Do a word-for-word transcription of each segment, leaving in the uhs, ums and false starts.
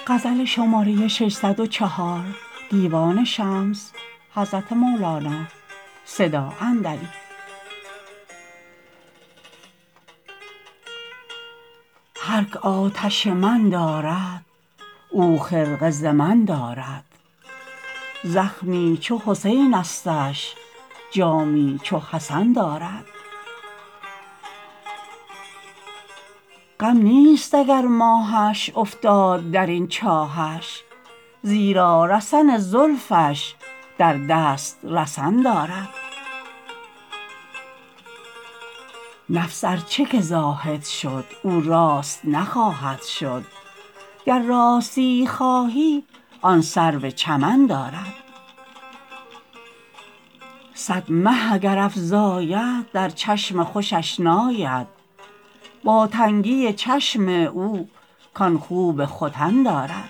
هر که آتش من دارد او خرقه ز من دارد زخمی چو حسینستش جامی چو حسن دارد غم نیست اگر ماهش افتاد در این چاهش زیرا رسن زلفش در دست رسن دارد نفس ار چه که زاهد شد او راست نخواهد شد گر راستیی خواهی آن سرو چمن دارد صد مه اگر افزاید در چشم خوشش ناید با تنگی چشم او کان خوب ختن دارد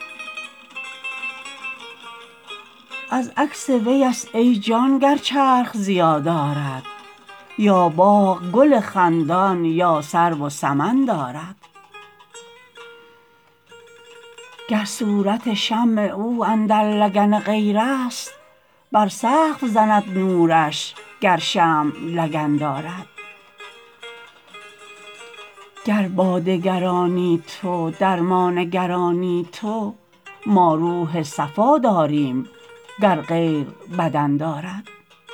از عکس ویست ای جان گر چرخ ضیا دارد یا باغ گل خندان یا سرو و سمن دارد گر صورت شمع او اندر لگن غیرست بر سقف زند نورش گر شمع لگن دارد گر باده گرانی تو درمان گرانی تو ما روح صفا داریم گر غیر بدن دارد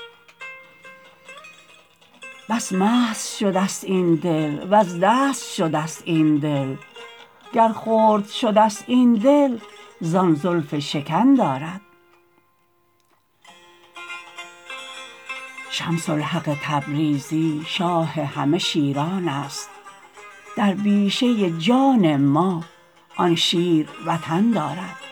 بس مست شدست این دل وز دست شدست این دل گر خرد شدست این دل زان زلف شکن دارد شمس الحق تبریزی شاه همه شیرانست در بیشه جان ما آن شیر وطن دارد